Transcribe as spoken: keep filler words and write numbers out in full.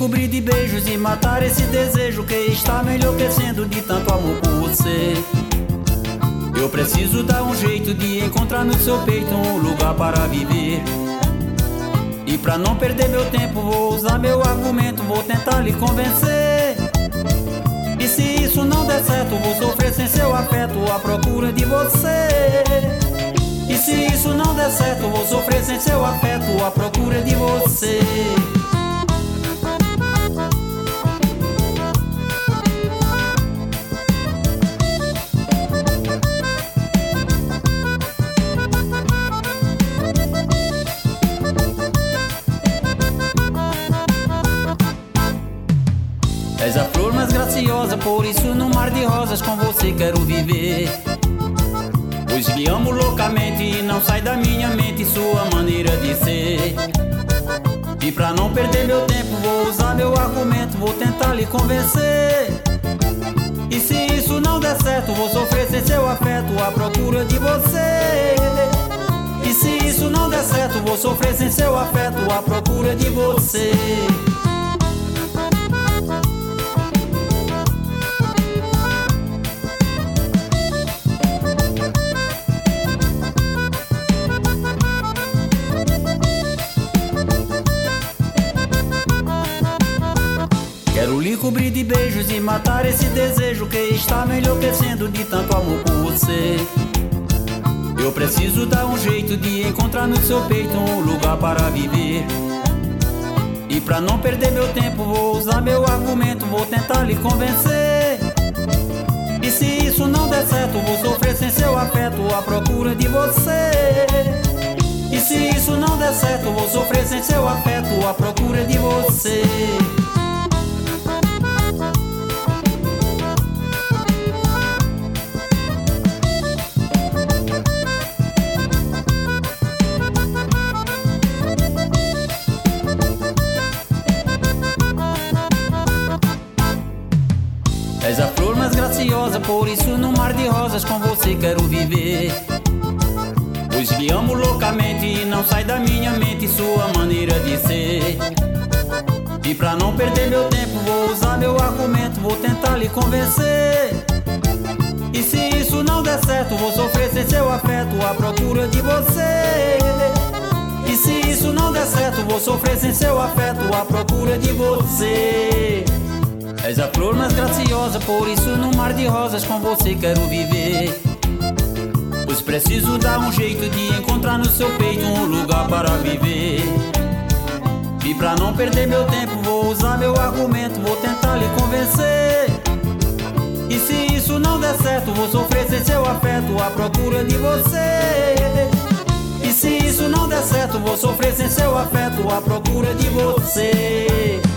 cobrir de beijos e matar esse desejo que está me enlouquecendo de tanto amor por você. Eu preciso dar um jeito de encontrar no seu peito um lugar para viver. E pra não perder meu tempo vou usar meu argumento, vou tentar lhe convencer. E se isso não der certo, vou sofrer sem seu afeto à procura de você. E se isso não der certo, vou sofrer sem seu afeto à procura de você. És a flor mais graciosa, por isso no mar de rosas com você quero viver. Pois lhe amo loucamente e não sai da minha mente sua maneira de ser. E pra não perder meu tempo vou usar meu argumento, vou tentar lhe convencer. E se isso não der certo, vou sofrer sem seu afeto à procura de você. E se isso não der certo, vou sofrer sem seu afeto à procura de você. Quero lhe cobrir de beijos e matar esse desejo que está me enlouquecendo de tanto amor por você. Eu preciso dar um jeito de encontrar no seu peito um lugar para viver. E pra não perder meu tempo vou usar meu argumento, vou tentar lhe convencer. E se isso não der certo, vou sofrer sem seu afeto à procura de você. E se isso não der certo, vou sofrer sem seu afeto à procura de você. És a flor mais graciosa, por isso no mar de rosas com você quero viver. Pois lhe amo loucamente e não sai da minha mente sua maneira de ser. E pra não perder meu tempo vou usar meu argumento, vou tentar lhe convencer. E se isso não der certo, vou sofrer sem seu afeto à procura de você. E se isso não der certo, vou sofrer sem seu afeto à procura de você. És a flor mais graciosa, por isso no mar de rosas com você quero viver. Pois preciso dar um jeito de encontrar no seu peito um lugar para viver. E pra não perder meu tempo vou usar meu argumento, vou tentar lhe convencer. E se isso não der certo, vou sofrer sem seu afeto à procura de você. E se isso não der certo, vou sofrer sem seu afeto à procura de você.